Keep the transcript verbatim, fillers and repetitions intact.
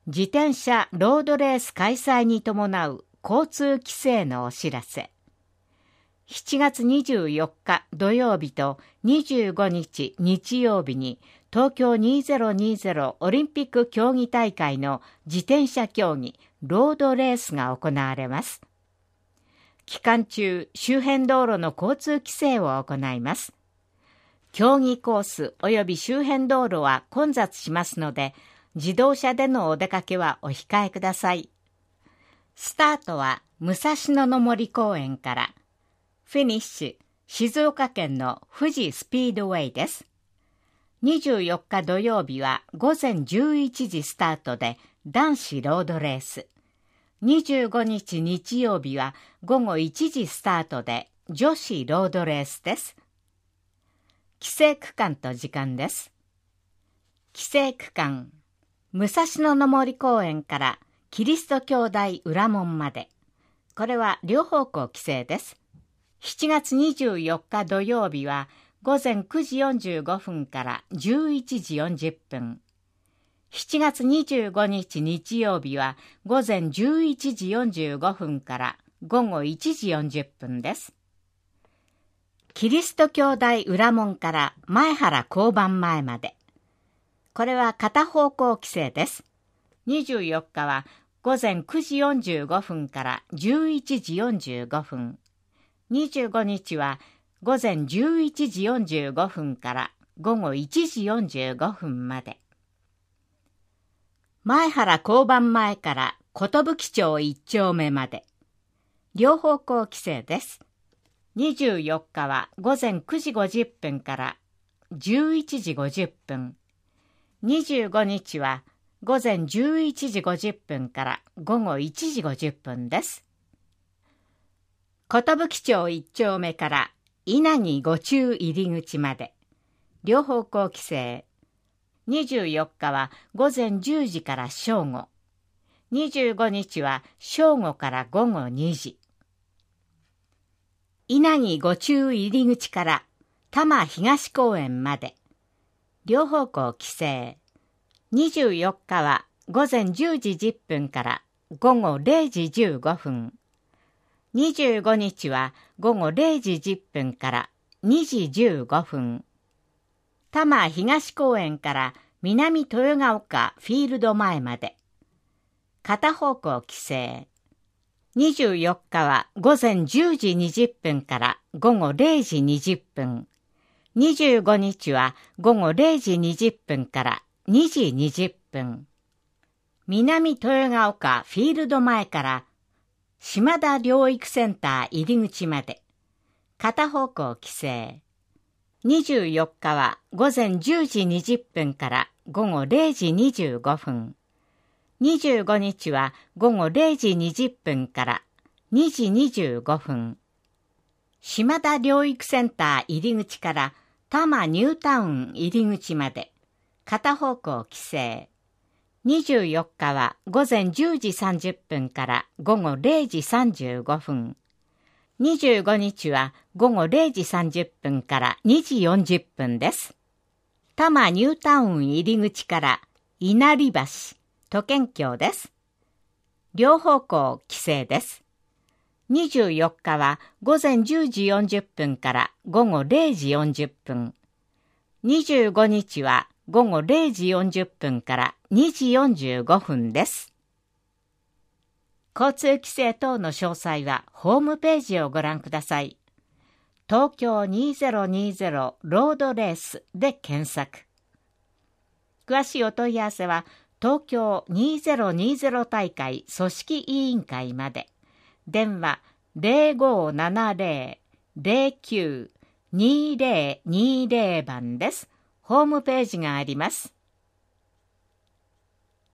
自転車ロードレース開催に伴う交通規制のお知らせ。しちがつにじゅうよっか土曜日とにじゅうごにち日曜日に東京にせんにじゅうオリンピック競技大会の自転車競技ロードレースが行われます。期間中、周辺道路の交通規制を行います。競技コース及び周辺道路は混雑しますので、自動車でのお出かけはお控えください。スタートは武蔵野の森公園から、フィニッシュ、静岡県の富士スピードウェイです。にじゅうよっか土曜日は午前じゅういちじスタートで男子ロードレース。にじゅうごにち日曜日は午後いちじスタートで女子ロードレースです。規制区間と時間です。規制区間、武蔵野の森公園からキリスト教大裏門まで。これは両方向規制です。しちがつにじゅうよっか土曜日は午前くじよんじゅうごふんからじゅういちじよんじゅっぷん。しちがつにじゅうごにち日曜日は午前じゅういちじよんじゅうごふんから午後いちじよんじゅっぷんです。キリスト教大裏門から前原交番前まで。これは片方向規制です。にじゅうよっかは午前くじよんじゅうごふんからじゅういちじよんじゅうごふん。にじゅうごにちは午前じゅういちじよんじゅうごふんから午後いちじよんじゅうごふんまで。前原交番前から寿町一丁目まで。両方向規制です。にじゅうよっかは午前くじごじゅっぷんからじゅういちじごじゅっぷん。にじゅうごにちは午前じゅういちじごじゅっぷんから午後いちじごじゅっぷんです。寿町一丁目から稲城五中入り口まで。両方向規制。にじゅうよっかは午前じゅうじから正午。にじゅうごにちは正午から午後にじ。稲城五中入り口から多摩東公園まで。両方向規制。にじゅうよっかは午前じゅうじじゅっぷんから午後れいじじゅうごふん。にじゅうごにちは午後れいじじゅっぷんからにじじゅうごふん。多摩東公園から南豊ヶ丘フィールド前まで。片方向規制。にじゅうよっかは午前じゅうじにじゅっぷんから午後れいじにじゅっぷん。にじゅうごにちは午後れいじにじゅっぷんからにじにじゅっぷん。南豊ヶ丘フィールド前から島田療育センター入り口まで。片方向規制。にじゅうよっかは午前じゅうじにじゅっぷんから午後れいじにじゅうごふん。にじゅうごにちは午後れいじにじゅっぷんからにじにじゅうごふん。島田療育センター入り口から多摩ニュータウン入り口まで。片方向規制。にじゅうよっかは午前じゅうじさんじゅっぷんから午後れいじさんじゅうごふん。にじゅうごにちは午後れいじさんじゅっぷんからにじよんじゅっぷんです。多摩ニュータウン入り口から稲荷橋、都県境です。両方向規制です。にじゅうよっかは午前じゅうじよんじゅっぷんから午後れいじよんじゅっぷん。にじゅうごにちは午後れいじよんじゅっぷんからにじよんじゅうごふんです。交通規制等の詳細はホームページをご覧ください。東京にせんにじゅうロードレースで検索。詳しいお問い合わせは東京にせんにじゅう大会組織委員会まで。電話ゼロごーななゼロ ゼロきゅう にーゼロにーゼロ番です。ホームページがあります。